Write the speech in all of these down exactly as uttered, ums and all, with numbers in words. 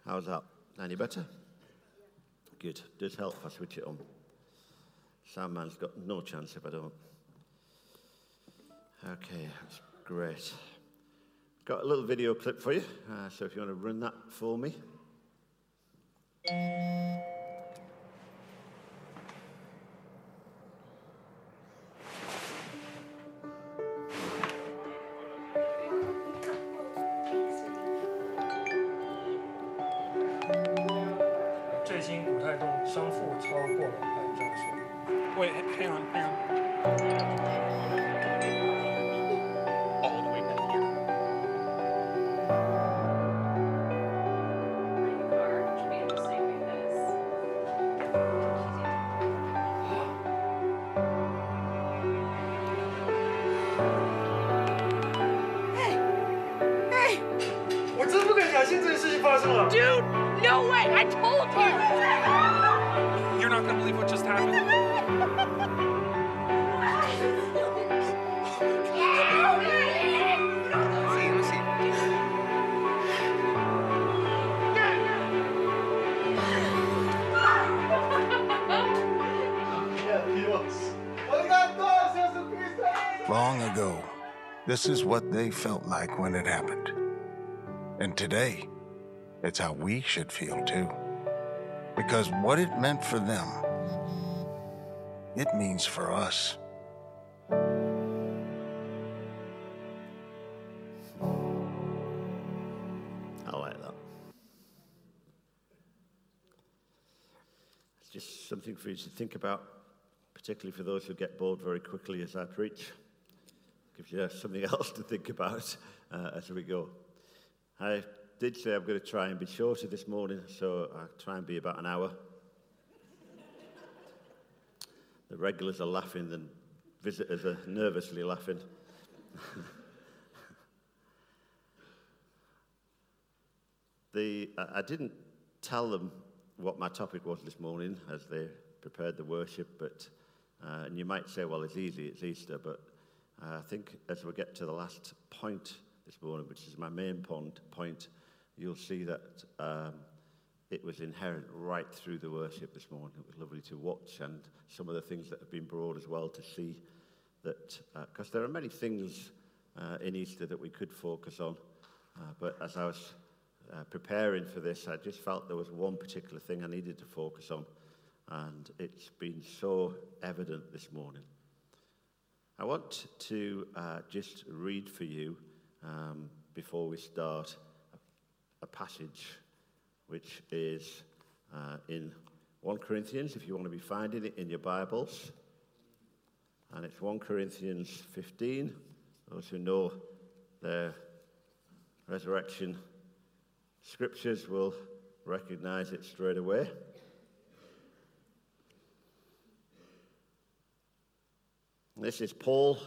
How's that? Any better? Good. Does help if I switch it on. Soundman's got no chance if I don't. Okay, that's great. Got a little video clip for you, uh, so if you want to run that for me. 最新股泰动商负超过了百分之二十。Wait, hang on, hang on. All the way back here. My car should be in the same way this. Hey, hey! 我真不敢相信这件事情发生了。 Dude, no way! I told you! You're not gonna believe what just happened. See, let me see. Long ago, this is what they felt like when it happened. And today, it's how we should feel too. Because what it meant for them, it means for us. I like that. It's just something for you to think about, particularly for those who get bored very quickly as I preach. Gives you something else to think about uh, as we go. I did say I'm going to try and be shorter this morning, so I'll try and be about an hour. The regulars are laughing, the visitors are nervously laughing. the I, I didn't tell them what my topic was this morning as they prepared the worship, but uh, and you might say, well, it's easy, it's Easter, but uh, I think as we get to the last point this morning, which is my main point, point you'll see that um, it was inherent right through the worship this morning. It was lovely to watch, and some of the things that have been brought as well to see that, because uh, there are many things uh, in Easter that we could focus on, uh, but as I was uh, preparing for this, I just felt there was one particular thing I needed to focus on, and it's been so evident this morning. I want to uh, just read for you um, before we start a passage which is uh, in First Corinthians, if you want to be finding it in your Bibles. And it's First Corinthians fifteen. Those who know their resurrection scriptures will recognize it straight away. This is Paul,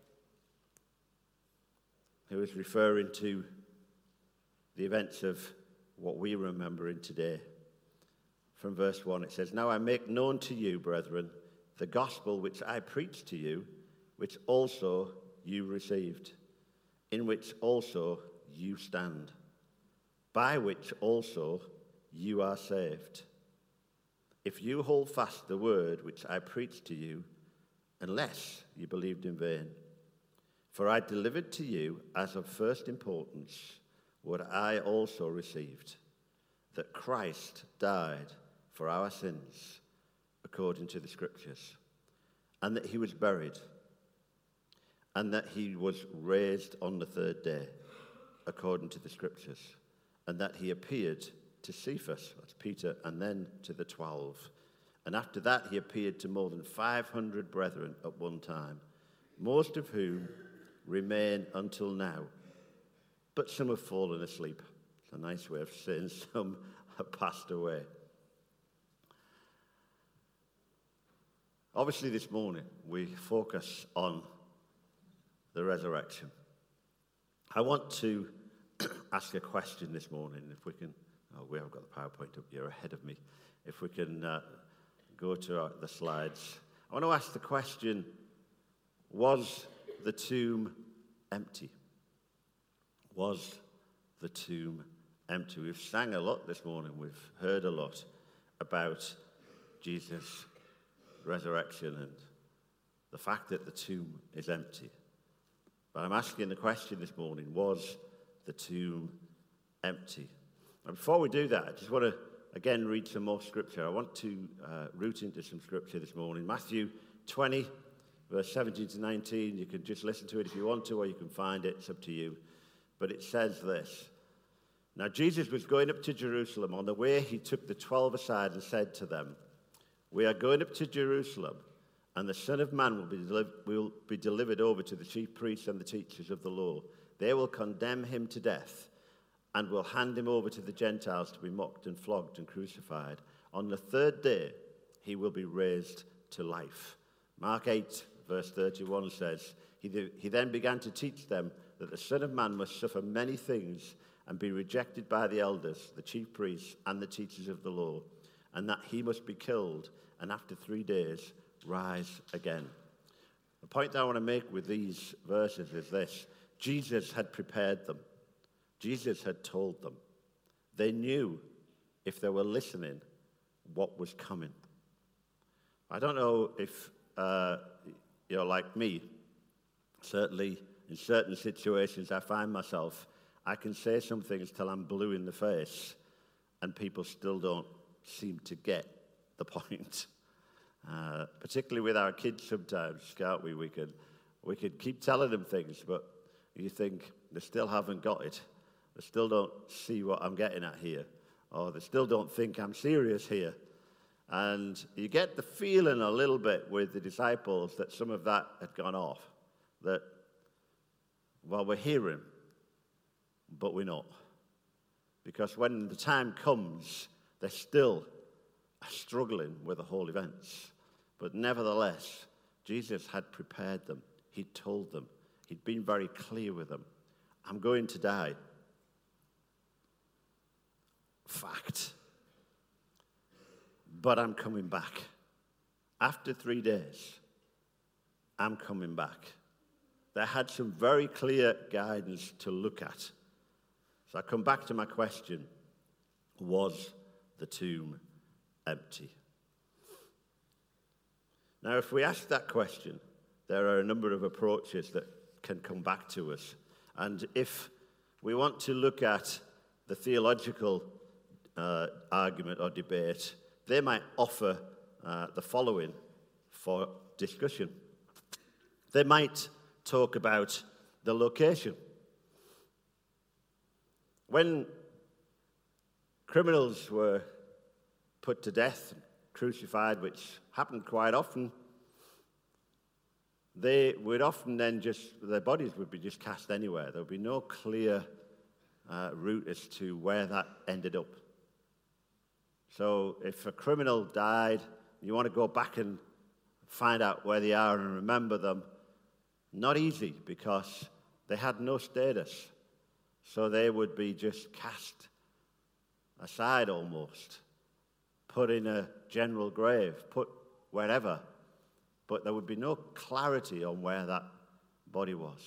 who is referring to the events of what we remember in today. From verse one, it says, "Now I make known to you, brethren, the gospel which I preached to you, which also you received, in which also you stand, by which also you are saved, if you hold fast the word which I preached to you, unless you believed in vain. For I delivered to you as of first importance what I also received, that Christ died for our sins according to the Scriptures, and that he was buried, and that he was raised on the third day according to the Scriptures, and that he appeared to Cephas," that's Peter, "and then to the twelve. And after that he appeared to more than five hundred brethren at one time, most of whom remain until now. But some have fallen asleep." It's a nice way of saying some have passed away. Obviously this morning we focus on the resurrection. I want to ask a question this morning, if we can. Oh, we haven't got the PowerPoint up, you're ahead of me. If we can uh, go to our, the slides. I want to ask the question, was the tomb empty? Was the tomb empty. We've sang a lot this morning. We've heard a lot about Jesus' resurrection and the fact that the tomb is empty. But I'm asking the question this morning, was the tomb empty? And before we do that, I just want to again read some more scripture. I want to uh, root into some scripture this morning. Matthew twenty, verse seventeen to nineteen. You can just listen to it if you want to, or you can find it. It's up to you. But it says this. Now Jesus was going up to Jerusalem. On the way, he took the twelve aside and said to them, "We are going up to Jerusalem, and the Son of Man will be, deli- will be delivered over to the chief priests and the teachers of the law. They will condemn him to death and will hand him over to the Gentiles to be mocked and flogged and crucified. On the third day, he will be raised to life." Mark eight, verse thirty-one says, he, th- he then began to teach them that the Son of Man must suffer many things and be rejected by the elders, the chief priests, and the teachers of the law, and that he must be killed, and after three days rise again. The point that I want to make with these verses is this. Jesus had prepared them. Jesus had told them. They knew, if they were listening, what was coming. I don't know if uh, you're like me. Certainly, in certain situations, I find myself, I can say some things till I'm blue in the face, and people still don't seem to get the point. Uh, particularly with our kids sometimes, can't we? We could, we could keep telling them things, but you think they still haven't got it. They still don't see what I'm getting at here, or they still don't think I'm serious here. And you get the feeling a little bit with the disciples that some of that had gone off, that, well, we're hearing, but we're not. Because when the time comes, they're still struggling with the whole events. But nevertheless, Jesus had prepared them. He'd told them. He'd been very clear with them. I'm going to die. Fact. But I'm coming back. After three days, I'm coming back. They had some very clear guidance to look at. So I come back to my question. Was the tomb empty? Now, if we ask that question, there are a number of approaches that can come back to us. And if we want to look at the theological uh, argument or debate, they might offer uh, the following for discussion. They might talk about the location. When criminals were put to death, crucified, which happened quite often, they would often then just, their bodies would be just cast anywhere. There would be no clear uh, route as to where that ended up. So if a criminal died, you want to go back and find out where they are and remember them, not easy, because they had no status. So they would be just cast aside almost, put in a general grave, put wherever, but there would be no clarity on where that body was.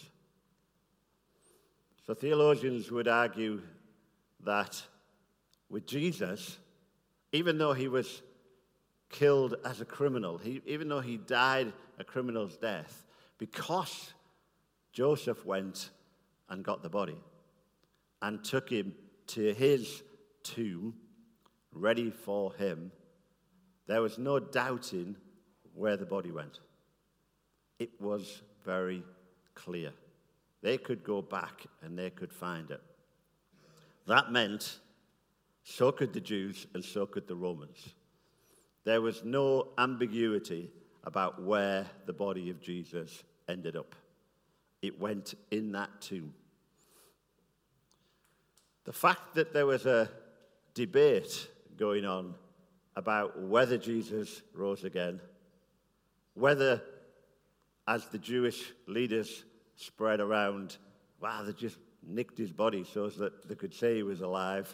So theologians would argue that with Jesus, even though he was killed as a criminal, he, even though he died a criminal's death, because Joseph went and got the body and took him to his tomb, ready for him, there was no doubting where the body went. It was very clear. They could go back and they could find it. That meant so could the Jews and so could the Romans. There was no ambiguity about where the body of Jesus ended up. It went in that tomb. The fact that there was a debate going on about whether Jesus rose again, whether, as the Jewish leaders spread around, wow, they just nicked his body so that they could say he was alive.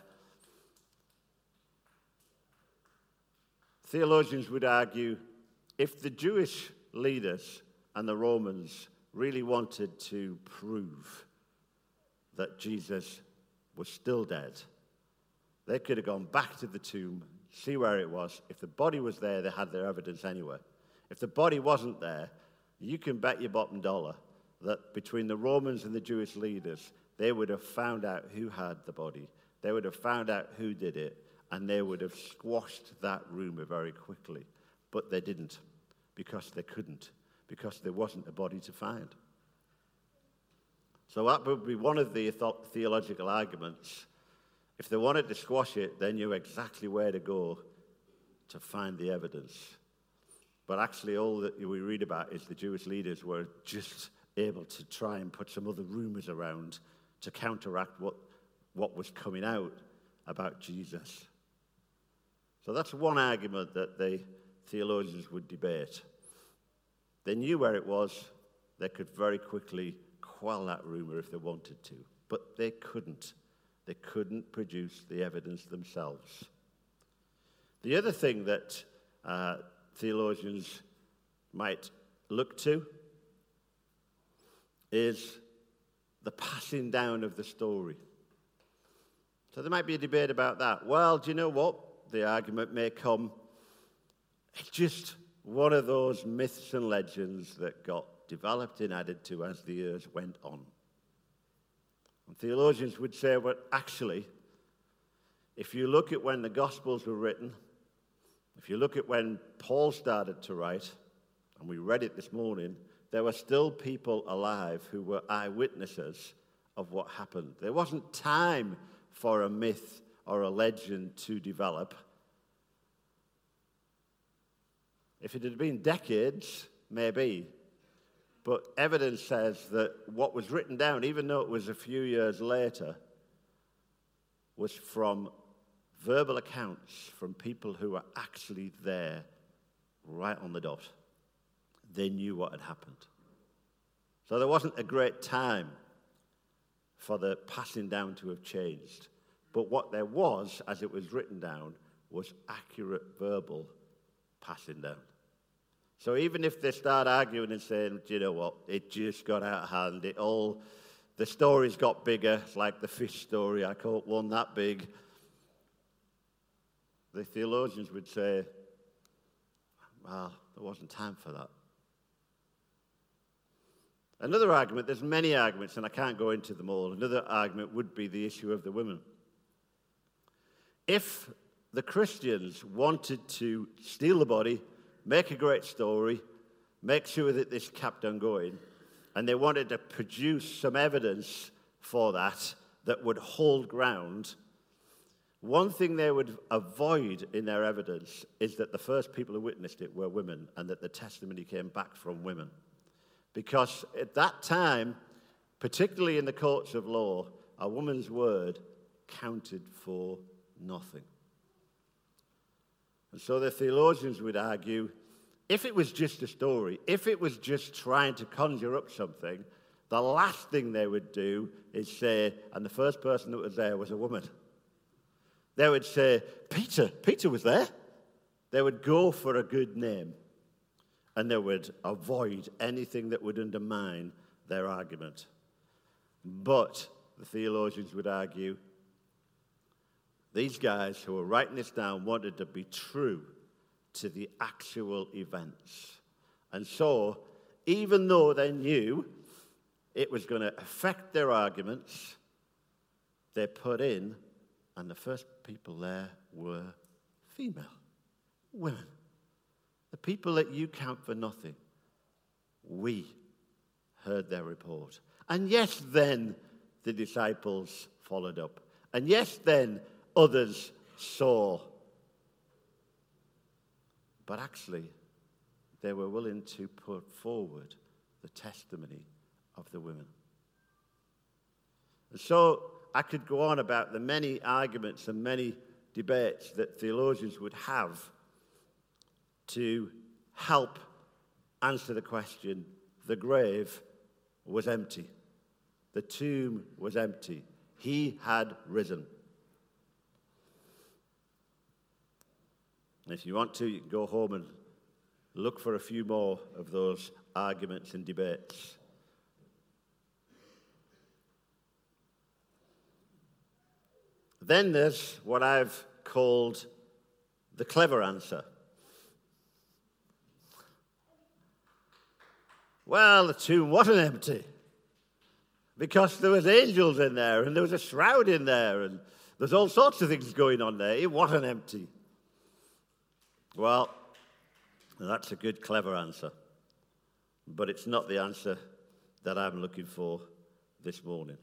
Theologians would argue if the Jewish leaders and the Romans really wanted to prove that Jesus was still dead, They could have gone back to the tomb, see where it was. If the body was there, they had their evidence anyway. If the body wasn't there, you can bet your bottom dollar that between the Romans and the Jewish leaders, they would have found out who had the body. They would have found out who did it, and they would have squashed that rumor very quickly. But they didn't, because they couldn't, because there wasn't a body to find. So that would be one of the theological arguments. If they wanted to squash it, they knew exactly where to go to find the evidence. But actually, all that we read about is the Jewish leaders were just able to try and put some other rumors around to counteract what, what was coming out about Jesus. So that's one argument that the theologians would debate. They knew where it was. They could very quickly quell that rumor if they wanted to. But they couldn't. They couldn't produce the evidence themselves. The other thing that uh, theologians might look to is the passing down of the story. So there might be a debate about that. Well, do you know what? The argument may come, it's just one of those myths and legends that got developed and added to as the years went on. And theologians would say, well, actually, if you look at when the Gospels were written, if you look at when Paul started to write, and we read it this morning, there were still people alive who were eyewitnesses of what happened. There wasn't time for a myth or a legend to develop. If it had been decades, maybe. But evidence says that what was written down, even though it was a few years later, was from verbal accounts from people who were actually there, right on the dot. They knew what had happened. So there wasn't a great time for the passing down to have changed. But what there was, as it was written down, was accurate verbal passing down. So even if they start arguing and saying, do you know what, it just got out of hand, it all, the stories got bigger, like the fish story, I caught one that big. The theologians would say, well, there wasn't time for that. Another argument, there's many arguments, and I can't go into them all. Another argument would be the issue of the women. If the Christians wanted to steal the body, make a great story, make sure that this kept on going, and they wanted to produce some evidence for that that would hold ground, one thing they would avoid in their evidence is that the first people who witnessed it were women and that the testimony came back from women. Because at that time, particularly in the courts of law, a woman's word counted for nothing. And so the theologians would argue, if it was just a story, if it was just trying to conjure up something, the last thing they would do is say, and the first person that was there was a woman. They would say, Peter, Peter was there. They would go for a good name, and they would avoid anything that would undermine their argument. But the theologians would argue, these guys who were writing this down wanted to be true to the actual events. And so, even though they knew it was going to affect their arguments, they put in, and the first people there were female, women. The people that you count for nothing. We heard their report. And yes, then the disciples followed up. And yes, then others saw. But actually, they were willing to put forward the testimony of the women. And so I could go on about the many arguments and many debates that theologians would have to help answer the question, the grave was empty. The tomb was empty. He had risen. And if you want to, you can go home and look for a few more of those arguments and debates. Then there's what I've called the clever answer. Well, the tomb wasn't empty because there was angels in there and there was a shroud in there and there's all sorts of things going on there. It wasn't empty. Well, that's a good, clever answer, but it's not the answer that I'm looking for this morning.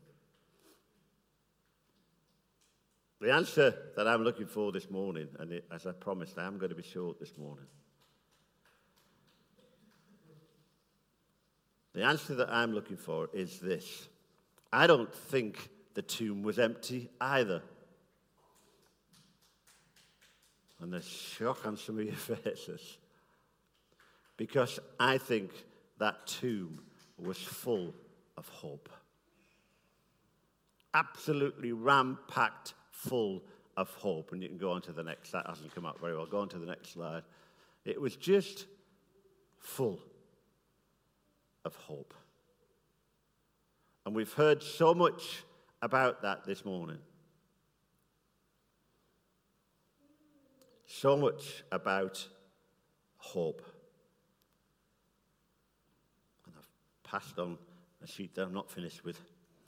The answer that I'm looking for this morning, and it, as I promised, I am going to be short this morning. The answer that I'm looking for is this. I don't think the tomb was empty either. And there's shock on some of your faces. Because I think that tomb was full of hope. Absolutely ram-packed full of hope. And you can go on to the next, that hasn't come out very well. Go on to the next slide. It was just full of hope. And we've heard so much about that this morning. So much about hope. And I've passed on a sheet that I'm not finished with.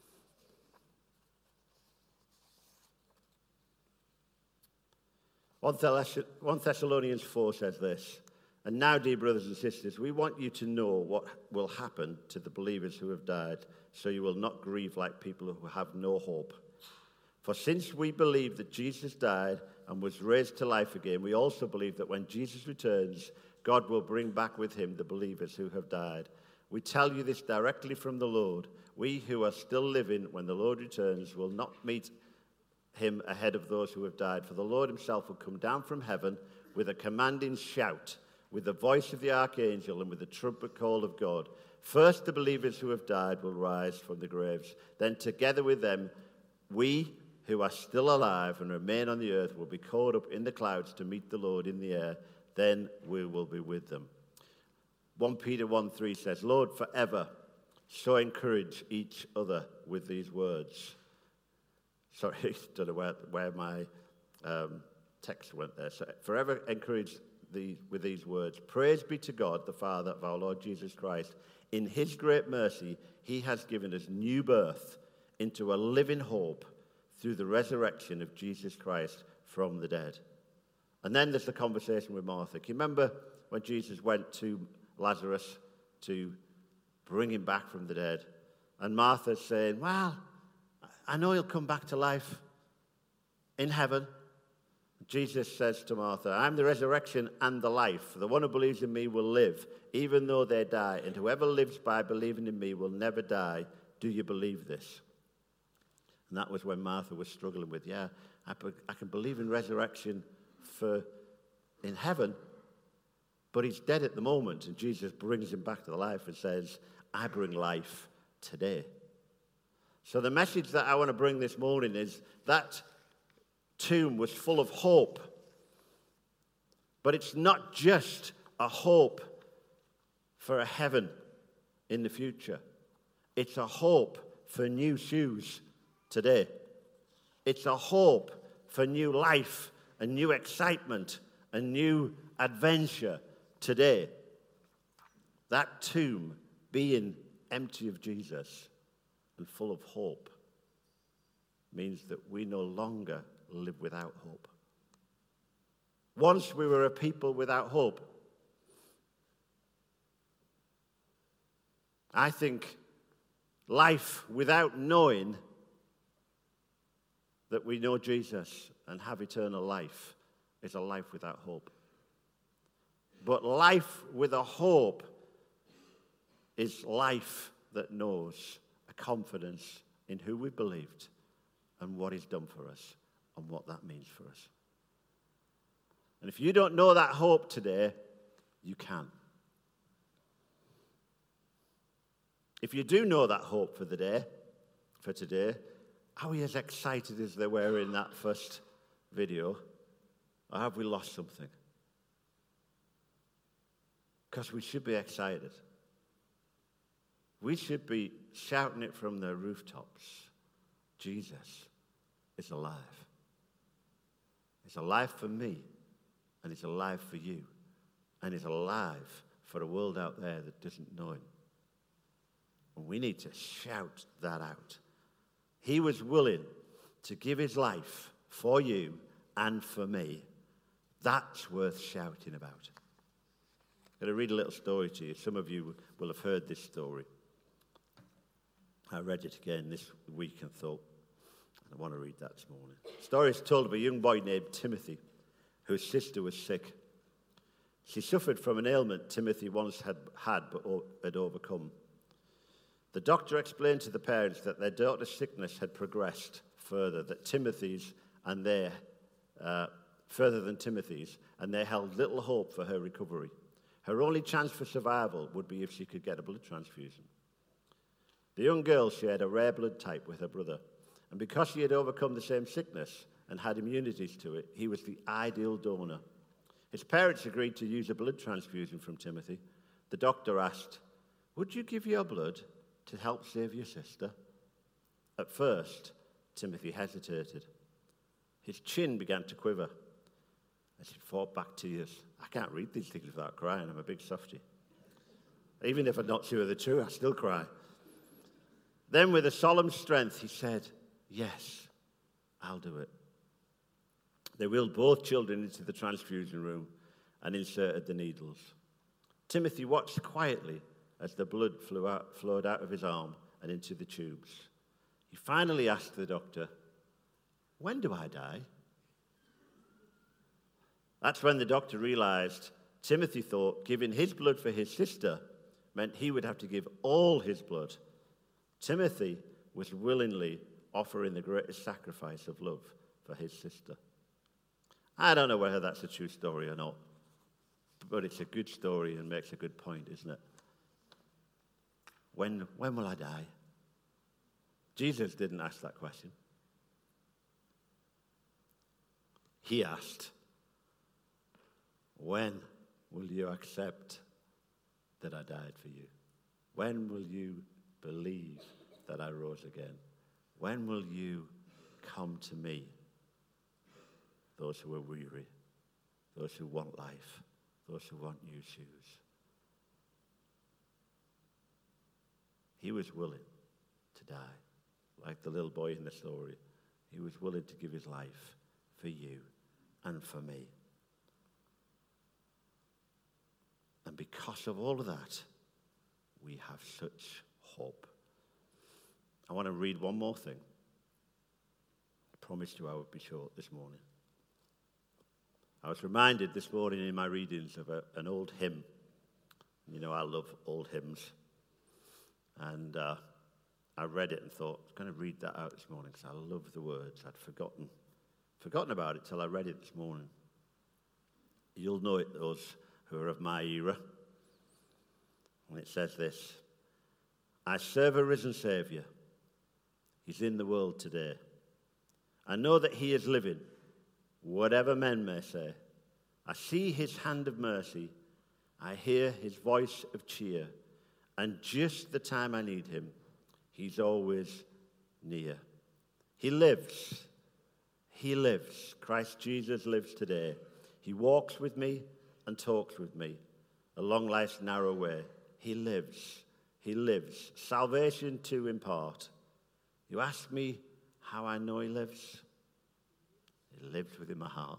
First Thessalonians four says this. And now, dear brothers and sisters, we want you to know what will happen to the believers who have died, so you will not grieve like people who have no hope. For since we believe that Jesus died and was raised to life again, we also believe that when Jesus returns, God will bring back with him the believers who have died. We tell you this directly from the Lord. We who are still living when the Lord returns will not meet him ahead of those who have died. For the Lord himself will come down from heaven with a commanding shout, with the voice of the archangel and with the trumpet call of God. First the believers who have died will rise from the graves. Then together with them, we who are still alive and remain on the earth will be caught up in the clouds to meet the Lord in the air. Then we will be with them. First Peter one three says, Lord, forever, so encourage each other with these words. Sorry, I don't know where, where my um, text went there. So forever encourage the, with these words. Praise be to God, the Father of our Lord Jesus Christ. In his great mercy, he has given us new birth into a living hope through the resurrection of Jesus Christ from the dead. And then there's the conversation with Martha. Can you remember when Jesus went to Lazarus to bring him back from the dead? And Martha's saying, well, I know he'll come back to life in heaven. Jesus says to Martha, I'm the resurrection and the life. The one who believes in me will live, even though they die. And whoever lives by believing in me will never die. Do you believe this? And that was when Martha was struggling with, yeah, I, I can believe in resurrection for in heaven, but he's dead at the moment. And Jesus brings him back to life and says, I bring life today. So the message that I want to bring this morning is that tomb was full of hope. But it's not just a hope for a heaven in the future. It's a hope for new shoes today. It's a hope for new life and new excitement and new adventure today. That tomb being empty of Jesus and full of hope means that we no longer live without hope. Once we were a people without hope. I think life without knowing that we know Jesus and have eternal life is a life without hope. But life with a hope is life that knows a confidence in who we believed and what he's done for us and what that means for us. And if you don't know that hope today, you can. If you do know that hope for the day, for today, are we as excited as they were in that first video? Or have we lost something? Because we should be excited. We should be shouting it from the rooftops. Jesus is alive. It's alive for me, and it's alive for you, and it's alive for a world out there that doesn't know him. And we need to shout that out. He was willing to give his life for you and for me. That's worth shouting about. I'm going to read a little story to you. Some of you will have heard this story. I read it again this week and thought, I want to read that this morning. The story is told of a young boy named Timothy, whose sister was sick. She suffered from an ailment Timothy once had had but had overcome. The doctor explained to the parents that their daughter's sickness had progressed further, that Timothy's and their uh, further than Timothy's, and they held little hope for her recovery. Her only chance for survival would be if she could get a blood transfusion. The young girl shared a rare blood type with her brother, and because she had overcome the same sickness and had immunities to it, he was the ideal donor. His parents agreed to use a blood transfusion from Timothy. The doctor asked, "Would you give your blood to help save your sister?" At first, Timothy hesitated. His chin began to quiver as he fought back tears. I can't read these things without crying. I'm a big softie. Even if I'm not sure they're true, I still cry. Then, with a solemn strength, he said, "Yes, I'll do it." They wheeled both children into the transfusion room and inserted the needles. Timothy watched quietly as the blood flew out, flowed out of his arm and into the tubes. He finally asked the doctor, "When do I die?" That's when the doctor realized Timothy thought giving his blood for his sister meant he would have to give all his blood. Timothy was willingly offering the greatest sacrifice of love for his sister. I don't know whether that's a true story or not, but it's a good story and makes a good point, isn't it? When, when will I die? Jesus didn't ask that question. He asked, "When will you accept that I died for you? When will you believe that I rose again? When will you come to me? Those who are weary, those who want life, those who want new shoes." He was willing to die, like the little boy in the story. He was willing to give his life for you and for me. And because of all of that, we have such hope. I want to read one more thing. I promised you I would be short this morning. I was reminded this morning in my readings of a, an old hymn. You know, I love old hymns. And uh, I read it and thought, I was going to read that out this morning because I love the words. I'd forgotten, forgotten about it till I read it this morning. You'll know it, those who are of my era. And it says this: "I serve a risen Saviour. He's in the world today. I know that he is living, whatever men may say. I see his hand of mercy. I hear his voice of cheer. And just the time I need him, he's always near. He lives. He lives. Christ Jesus lives today. He walks with me and talks with me along life's narrow way. He lives. He lives. Salvation to impart. You ask me how I know he lives? He lives within my heart.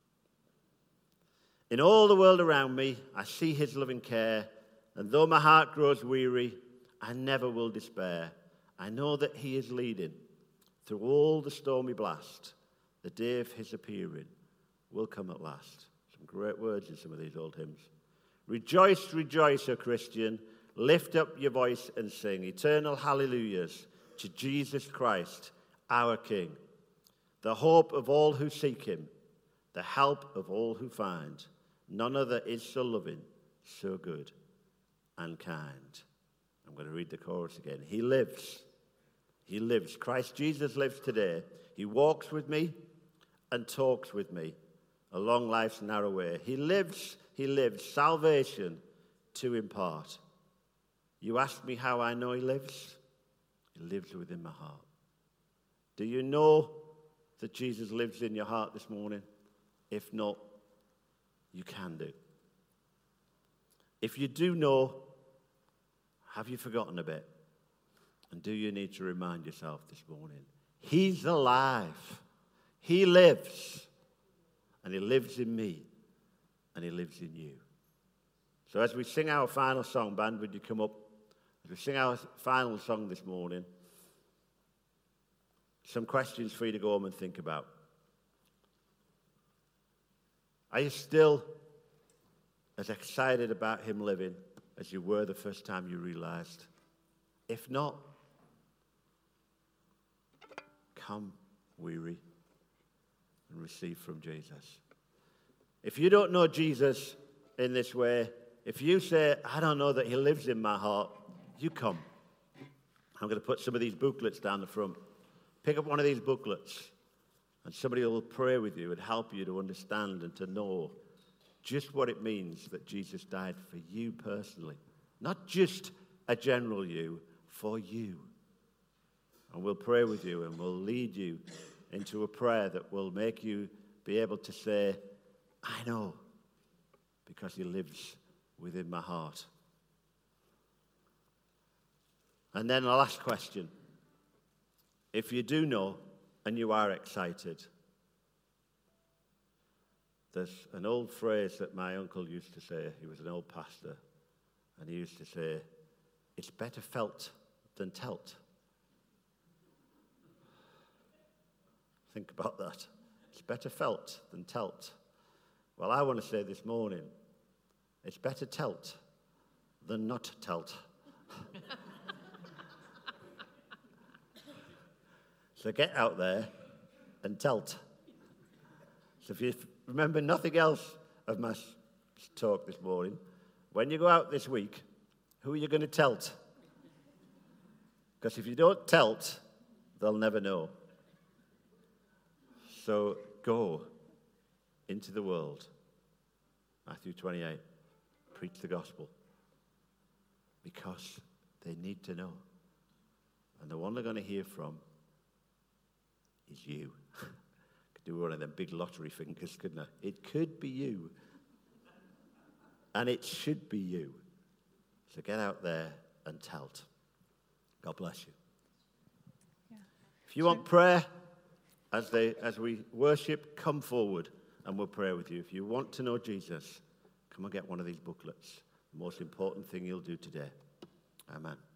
In all the world around me, I see his loving care, and though my heart grows weary, I never will despair. I know that he is leading through all the stormy blast. The day of his appearing will come at last. Some great words in some of these old hymns. Rejoice, rejoice, O Christian. Lift up your voice and sing eternal hallelujahs to Jesus Christ, our King, the hope of all who seek him, the help of all who find. None other is so loving, so good and kind. I'm going to read the chorus again. He lives. He lives. Christ Jesus lives today. He walks with me and talks with me along life's narrow way. He lives. He lives. Salvation to impart. You ask me how I know he lives? He lives within my heart. Do you know that Jesus lives in your heart this morning? If not, you can do. If you do know, have you forgotten a bit? And do you need to remind yourself this morning? He's alive. He lives. And he lives in me. And he lives in you. So as we sing our final song, band, would you come up? As we sing our final song this morning, some questions for you to go home and think about. Are you still as excited about him living as you were the first time you realized? If not, come weary and receive from Jesus. If you don't know Jesus in this way, if you say, I don't know that he lives in my heart, you come. I'm going to put some of these booklets down the front. Pick up one of these booklets, and somebody will pray with you and help you to understand and to know just what it means that Jesus died for you personally. Not just a general you, for you. And we'll pray with you and we'll lead you into a prayer that will make you be able to say, I know, because he lives within my heart. And then the last question. If you do know and you are excited, there's an old phrase that my uncle used to say. He was an old pastor, and he used to say, it's better felt than telt. Think about that. It's better felt than telt. Well, I want to say this morning, it's better telt than not telt. So get out there and telt. So if you remember nothing else of my talk this morning, when you go out this week, who are you going to telt? Because if you don't telt, they'll never know. So go into the world. Matthew twenty-eight. Preach the gospel. Because they need to know. And the one they're going to hear from is you. Could do one of them big lottery fingers, couldn't I? It could be you. And it should be you. So get out there and telt. God bless you. Yeah. If you want prayer as they as we worship, come forward and we'll pray with you. If you want to know Jesus, come and get one of these booklets. The most important thing you'll do today. Amen.